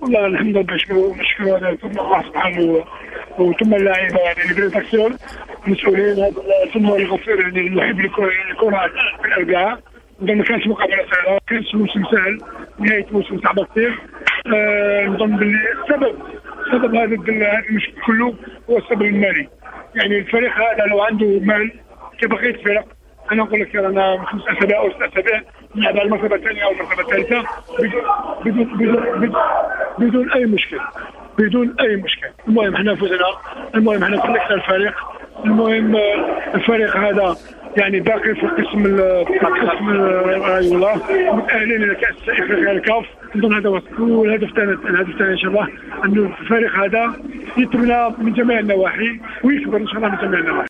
والله الحمد لله نشكر ثم الله سبحانه وثم اللاعبين يعني الديريكسيون المسؤولين ثم الغفير يعني المحب للكره في الاربعاء. نظن ما كانش مقابله سهله، ما كانش موسم سهل، نهايه موسم صعبه كثير. نظن باللي سبب هذا المشكل كله هو السبب المالي. يعني الفريق هذا لو عنده مال كبقيه الفرق، انا اقول لك انا 5 اسابيع او 6 اسابيع نلعب على المرتبه الثانيه او المرتبه الثالثه بدون اي مشكل، بدون اي مشكل. المهم احنا فزنا، المهم احنا صلحنا الفريق، المهم الفريق هذا يعني باقي في قسم والله متأهلين الى كاس افريقيا الكاف. نظن هذا هو الهدف الثاني ان شاء الله، انه الفريق هذا يتبنى من جميع النواحي ويكبر ان شاء الله من جميع النواحي.